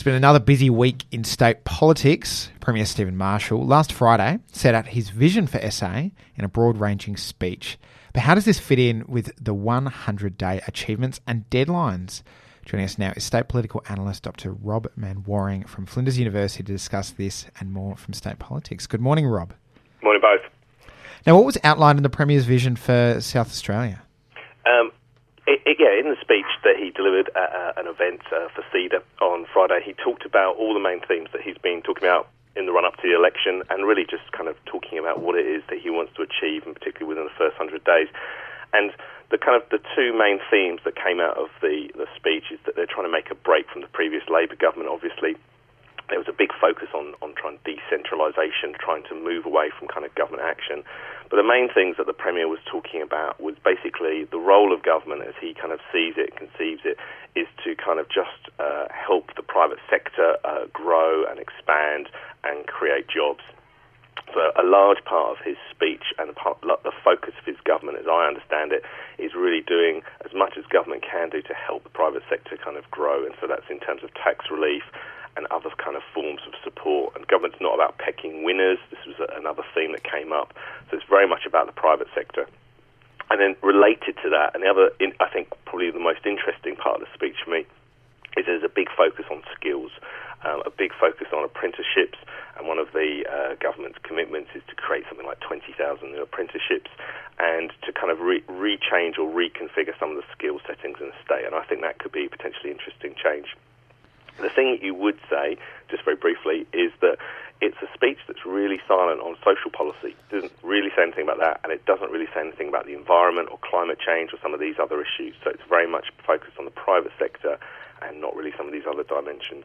It's been another busy week in state politics. Premier Stephen Marshall last Friday set out his vision for SA in a broad-ranging speech. But how does this fit in with the 100-day achievements and deadlines? Joining us now is state political analyst Dr. Rob Manwaring from Flinders University to discuss this and more from state politics. Good morning, Rob. Morning, both. Now, what was outlined in the Premier's vision for South Australia? In the speech that he delivered at an event for CEDA on Friday, he talked about all the main themes that he's been talking about in the run-up to the election, and really just kind of talking about what it is that he wants to achieve, and particularly within the first 100 days. And the two main themes that came out of the speech is that they're trying to make a break from the previous Labor government. Obviously, there was a big focus on trying decentralisation, trying to move away from kind of government action. But the main things that the Premier was talking about was basically the role of government as he kind of sees it, conceives it, is to kind of just help the private sector grow and expand and create jobs. So a large part of his speech and the focus of his government, as I understand it, is really doing as much as government can do to help the private sector kind of grow. And so that's in terms of tax relief and other kind of forms of support. And government's not about pecking winners. This was another theme that came up. So it's very much about the private sector. And then related to that, and the other, I think probably the most interesting part of the speech for me, is there's a big focus on skills, a big focus on apprenticeships, and one of the government's commitments is to create something like 20,000 new apprenticeships and to kind of rechange or reconfigure some of the skill settings in the state, and I think that could be a potentially interesting change. The thing that you would say, just very briefly, is that it's a speech that's really silent on social policy. It doesn't really say anything about that, and it doesn't really say anything about the environment or climate change or some of these other issues. So it's very much focused on the private sector and not really some of these other dimensions.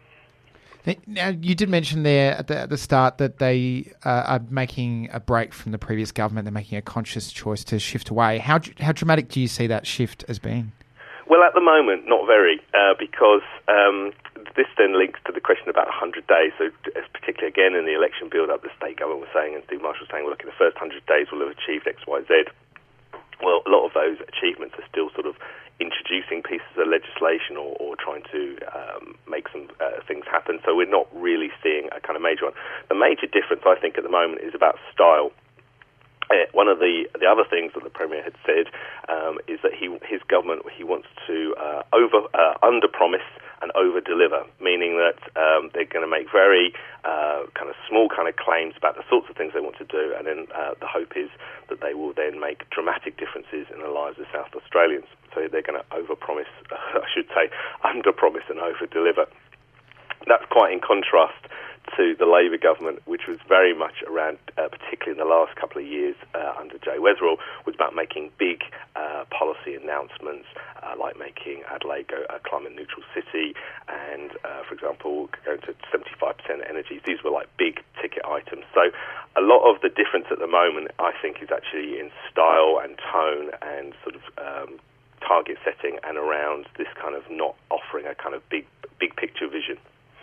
Now, you did mention there at the start that they are making a break from the previous government. They're making a conscious choice to shift away. How dramatic do you see that shift as being? Well, at the moment, not very, because this then links to the question about 100 days. So particularly, again, in the election build-up, the state government was saying, and Steve Marshall was saying, well, look, in the first 100 days we'll have achieved X, Y, Z. Well, a lot of those achievements are still sort of introducing pieces of legislation or trying to make some things happen. So we're not really seeing a kind of major one. The major difference, I think, at the moment is about style. One of the other things that the Premier had said is that his government, he wants to under-promise and over-deliver, meaning that they're going to make very kind of small kind of claims about the sorts of things they want to do, and then the hope is that they will then make dramatic differences in the lives of South Australians. So they're going to over-promise, I should say, under-promise and over-deliver. That's quite in contrast to the Labor government, which was very much around, particularly in the last couple of years under Jay Weatherill, was about making big policy announcements, like making Adelaide a climate-neutral city and, for example, going to 75% energy. These were like big-ticket items. So a lot of the difference at the moment, I think, is actually in style and tone and sort of target setting and around this kind of not offering a kind of big-picture vision.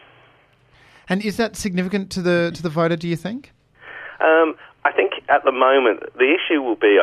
And is that significant to the voter, do you think? I think at the moment, the issue will be,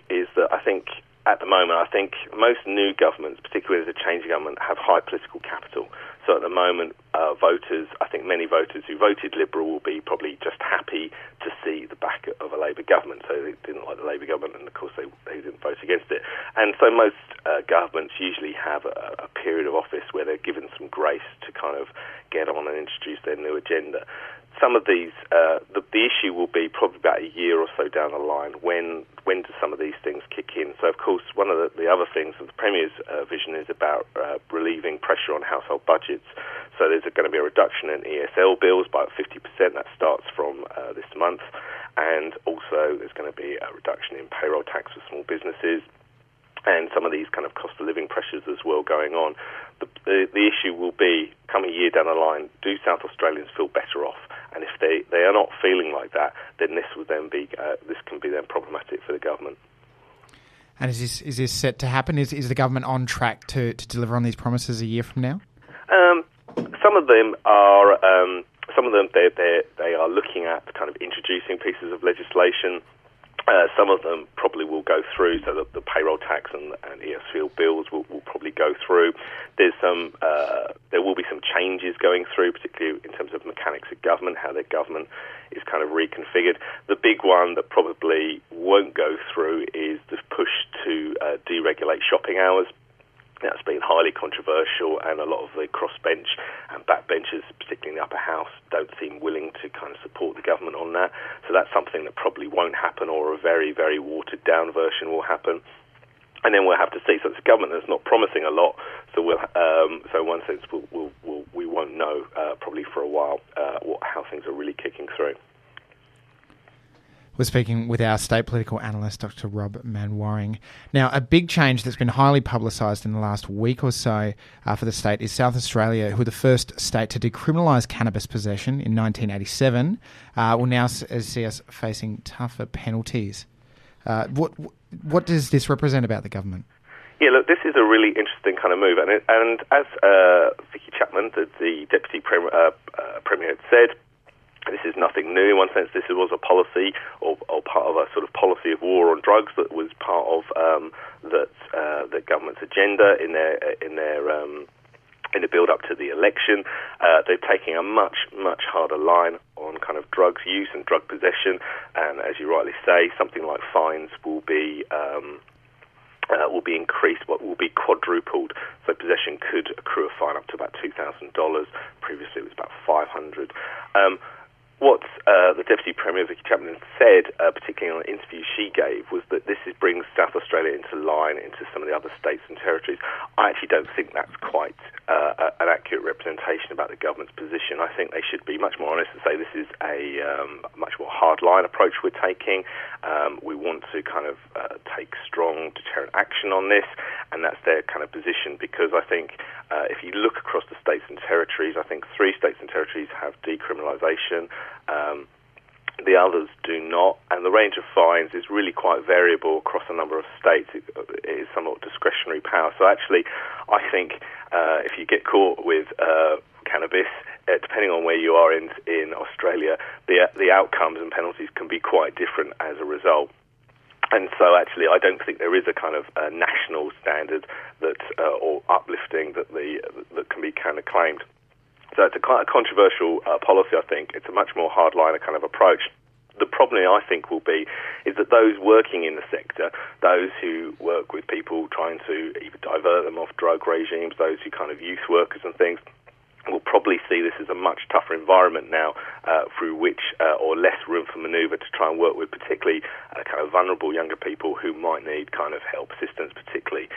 at the moment, most new governments, particularly as a changing government, have high political capital. So at the moment, many voters who voted Liberal will be probably just happy to see the back of a Labor government. So they didn't like the Labor government, and of course they didn't vote against it. And so most governments usually have a period of office where they're given some grace to kind of get on and introduce their new agenda. Some of these, the issue will be probably about a year or so down the line. When do some of these things kick in? So, of course, one of the other things of the Premier's vision is about relieving pressure on household budgets. So there's going to be a reduction in ESL bills by 50%. That starts from this month. And also there's going to be a reduction in payroll tax for small businesses and some of these kind of cost of living pressures as well going on. The issue will be, come a year down the line, do South Australians feel better off? And if they are not feeling like that, then this can be then problematic for the government. And is this set to happen? Is the government on track to deliver on these promises a year from now? Some of them are. They are looking at kind of introducing pieces of legislation. Some of them probably will go through, so the payroll tax and ESField bills will probably go through. There will be some changes going through, particularly in terms of mechanics of government, how their government is kind of reconfigured. The big one that probably won't go through is the push to deregulate shopping hours. That's been highly controversial, and a lot of the crossbench and backbenchers, particularly in the upper house, don't seem willing to kind of support the government on that. So that's something that probably won't happen, or a very, very watered-down version will happen. And then we'll have to see. So it's a government that's not promising a lot. So so in one sense, we won't know probably for a while how things are really kicking through. We're speaking with our state political analyst, Dr. Rob Manwaring. Now, a big change that's been highly publicised in the last week or so for the state is South Australia, who were the first state to decriminalise cannabis possession in 1987, will now see us facing tougher penalties. What does this represent about the government? Yeah, look, this is a really interesting kind of move. And as Vicky Chapman, the Deputy Premier had said, this is nothing new. In one sense, this was a policy or part of a sort of policy of war on drugs that was part of the government's agenda in the build up to the election. They're taking a much harder line on kind of drugs use and drug possession, and as you rightly say, something like fines will be increased, but will be quadrupled. So possession could accrue a fine up to about $2,000. Previously, it was about $500. What the Deputy Premier, Vicky Chapman, said, particularly on an interview she gave, was that this brings South Australia into line into some of the other states and territories. I actually don't think that's quite an accurate representation about the government's position. I think they should be much more honest and say this is a much more hardline approach we're taking. We want to kind of take strong deterrent action on this, and that's their kind of position, because I think if you look across the states and territories, I think 3 states and territories have decriminalisation. The others do not, and the range of fines is really quite variable across a number of states. It is somewhat discretionary power. So actually, I think if you get caught with cannabis, depending on where you are in Australia, the outcomes and penalties can be quite different as a result. And so actually, I don't think there is a kind of national standard that or uplifting that can be kind of claimed. So it's quite a controversial policy, I think. It's a much more hardliner kind of approach. The problem, I think, will be is that those working in the sector, those who work with people trying to either divert them off drug regimes, those who kind of youth workers and things, will probably see this as a much tougher environment now through which, or less room for manoeuvre to try and work with particularly kind of vulnerable younger people who might need kind of help, assistance, particularly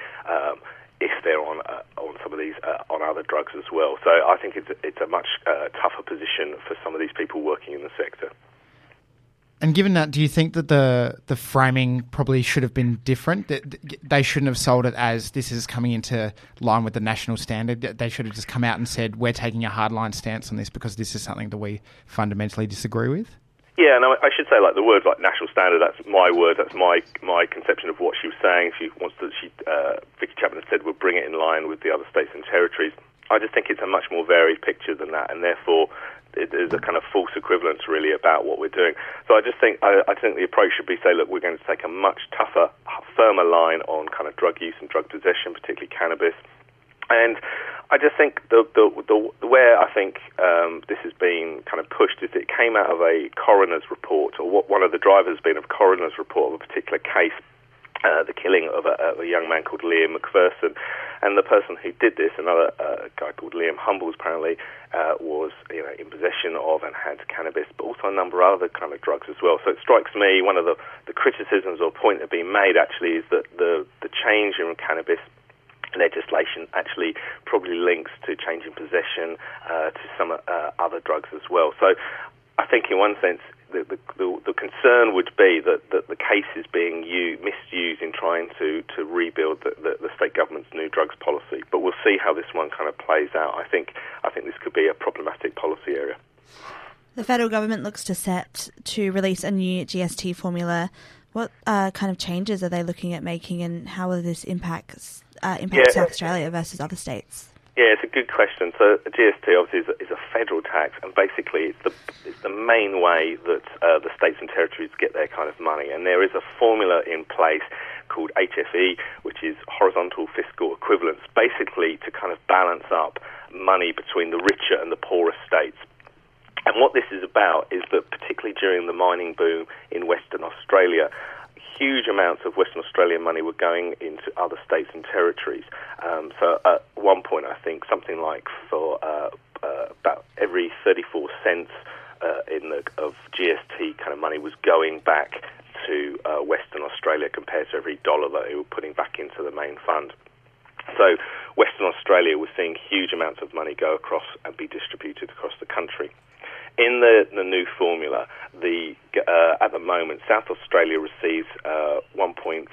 if they're on some of these on other drugs as well. So I think it's a much tougher position for some of these people working in the sector. And given that, do you think that the framing probably should have been different? That they shouldn't have sold it as this is coming into line with the national standard. They should have just come out and said, we're taking a hardline stance on this because this is something that we fundamentally disagree with? Yeah, and I should say, like, the words like national standard, that's my word, that's my conception of what she was saying. Vicky Chapman said we'll bring it in line with the other states and territories. I just think it's a much more varied picture than that, and therefore there's a kind of false equivalence really about what we're doing. So I just think I think the approach should be say, look, we're going to take a much tougher, firmer line on kind of drug use and drug possession, particularly cannabis. And I just think the where I think this has been kind of pushed is it came out of a coroner's report, or what one of the drivers has been of a coroner's report of a particular case, the killing of a young man called Liam McPherson. And the person who did this, another guy called Liam Humbles, apparently was in possession of and had cannabis, but also a number of other kind of drugs as well. So it strikes me one of the criticisms or point that being made actually is that the change in cannabis legislation actually probably links to changing possession to some other drugs as well. So I think in one sense the concern would be that the case is being misused in trying to rebuild the state government's new drugs policy. But we'll see how this one kind of plays out. I think this could be a problematic policy area. The federal government looks set to release a new GST formula. What kind of changes are they looking at making, and how will this impact South Australia versus other states? Yeah, it's a good question. So GST obviously is a federal tax, and basically it's the main way that the states and territories get their kind of money. And there is a formula in place called HFE, which is horizontal fiscal equivalence, basically to kind of balance up money between the richer and the poorer states. And what this is about is that particularly during the mining boom in Western Australia, huge amounts of Western Australian money were going into other states and territories. So at one point, I think something like for about every 34 cents of GST kind of money was going back to Western Australia compared to every dollar that they were putting back into the main fund. So Western Australia was seeing huge amounts of money go across and be distributed across the country. In the new formula, at the moment, South Australia receives $1.43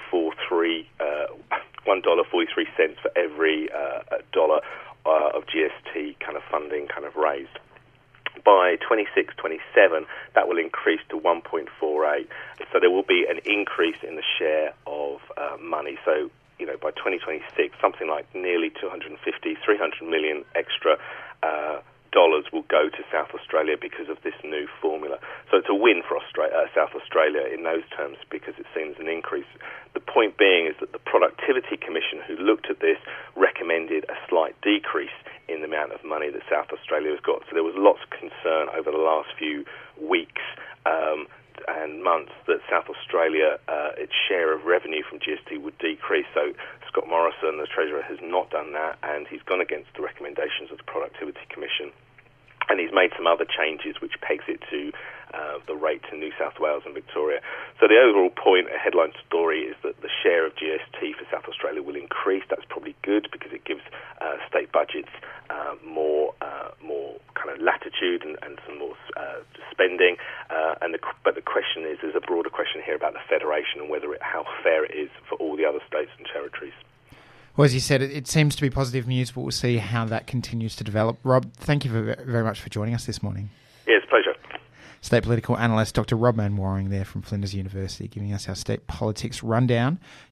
for every dollar of GST kind of funding kind of raised. By 26-27, that will increase to 1.48. So there will be an increase in the share of money. So, by 2026, something like nearly 300 million extra dollars will go to South Australia because of this new formula. So it's a win for South Australia in those terms because it seems an increase. The point being is that the Productivity Commission, who looked at this, recommended a slight decrease in the amount of money that South Australia has got. So there was lots of concern over the last few weeks and months that South Australia, its share of revenue from GST would decrease. So Scott Morrison, the Treasurer, has not done that, and he's gone against the recommendations of the Productivity Commission. And he's made some other changes which pegs it to the rate to New South Wales and Victoria. So the overall point, a headline story, is that the share of GST for South Australia will increase. That's probably good because it gives state budgets more kind of latitude and some more spending. But the question is, there's a broader question here about the federation and how fair it is for all the other states and territories. Well, as you said, it seems to be positive news, but we'll see how that continues to develop. Rob, thank you very much for joining us this morning. Yeah, it's a pleasure. State political analyst Dr. Rob Manwaring there from Flinders University, giving us our state politics rundown.